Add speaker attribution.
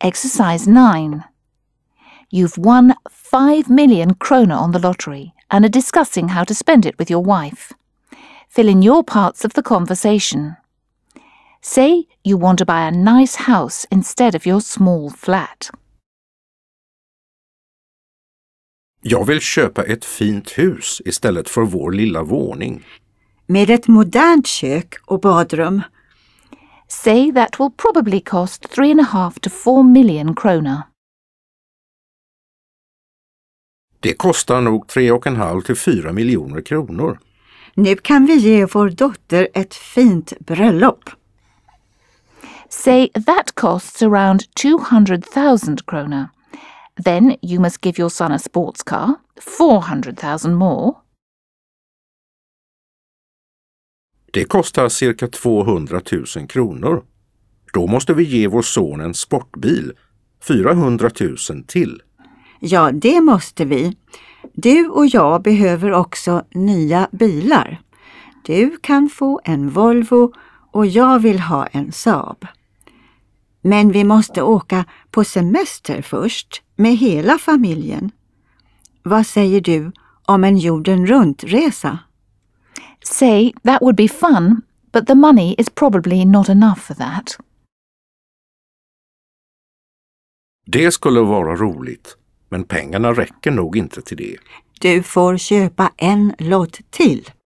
Speaker 1: Exercise 9. You've won 5 million krona on the lottery and are discussing how to spend it with your wife. Fill in your parts of the conversation. Say you want to buy a nice house instead of your small flat.
Speaker 2: Jag vill köpa ett fint hus istället för vår lilla våning.
Speaker 3: Med ett modernt kök och badrum.
Speaker 1: Say that will probably cost 3.5 to 4 million krona.
Speaker 2: Det kostar nog 3,5 till 4 miljoner kronor.
Speaker 3: Nu kan vi ge vår dotter ett fint bröllop.
Speaker 1: Say that costs around 200,000 krona. Then you must give your son a sports car, 400,000 more.
Speaker 2: Det kostar cirka 200 000 kronor. Då måste vi ge vår son en sportbil, 400 000 till.
Speaker 3: Ja, det måste vi. Du och jag behöver också nya bilar. Du kan få en Volvo och jag vill ha en Saab. Men vi måste åka på semester först med hela familjen. Vad säger du om en jorden runt-resa?
Speaker 1: Say that would be fun, but the money is probably not enough for that.
Speaker 2: Det skulle vara roligt, men pengarna räcker nog inte till det.
Speaker 3: Du får köpa en lott till.